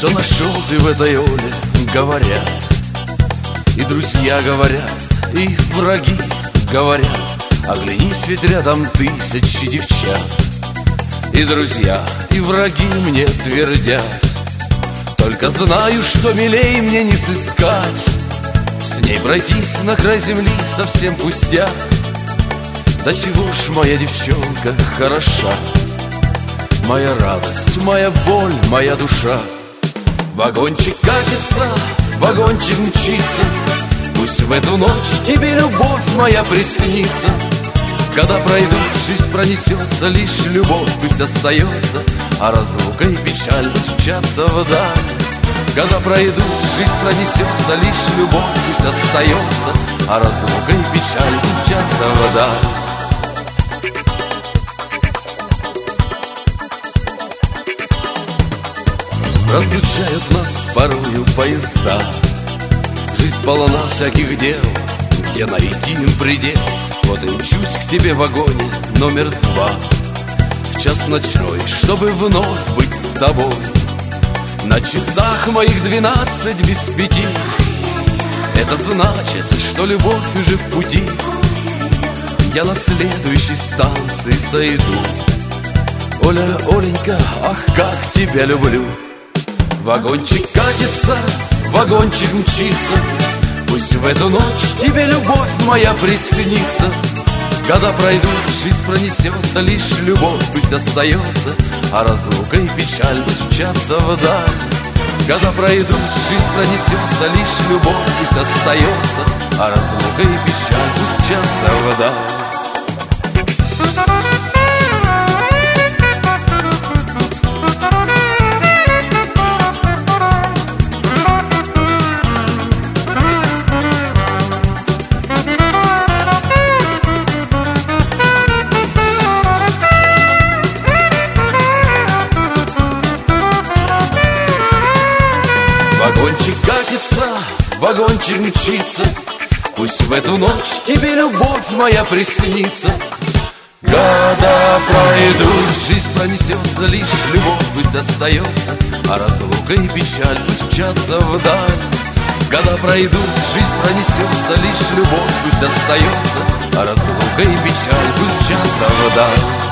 что нашел ты в этой Оле, говорят. И друзья говорят, и враги говорят. Оглянись, ведь рядом тысячи девчат. И друзья, и враги мне твердят. Только знаю, что милей мне не сыскать. С ней пройтись на край земли совсем пустяк. Да чего ж моя девчонка хороша, моя радость, моя боль, моя душа. Вагончик катится, вагончик мчится. Пусть в эту ночь тебе любовь моя приснится. Когда пройдут, жизнь пронесется, лишь любовь пусть остается, а разлука и печаль пусть мчатся вдаль. Когда пройдут, жизнь пронесется, лишь любовь пусть остается, а разлука и печаль пусть мчатся вдаль. Разлучают нас порою поезда. Жизнь полна всяких дел, где найти им предел. Вот и мчусь к тебе в вагоне номер 2 в час ночной, чтобы вновь быть с тобой. На часах моих 12 без 5. Это значит, что любовь уже в пути. Я на следующей станции сойду. Оля, Оленька, ах, как тебя люблю. Вагончик катится, вагончик мчится. Пусть в эту ночь тебе любовь моя приснится. Года пройдут, жизнь пронесется, лишь любовь пусть остается, а разлука и печаль пусть мчатся вдаль. Года пройдут, жизнь пронесется, лишь любовь пусть остается, а разлука и печаль пусть мчатся вдаль. Вагончик катится, вагончик мчится. Пусть в эту ночь тебе любовь моя приснится. Года пройдут, жизнь пронесется, лишь любовь пусть остается, а разлука и печаль пусть мчатся вдаль. Года пройдут, жизнь пронесется, лишь любовь пусть остается, а разлука и печаль пусть мчатся вдаль.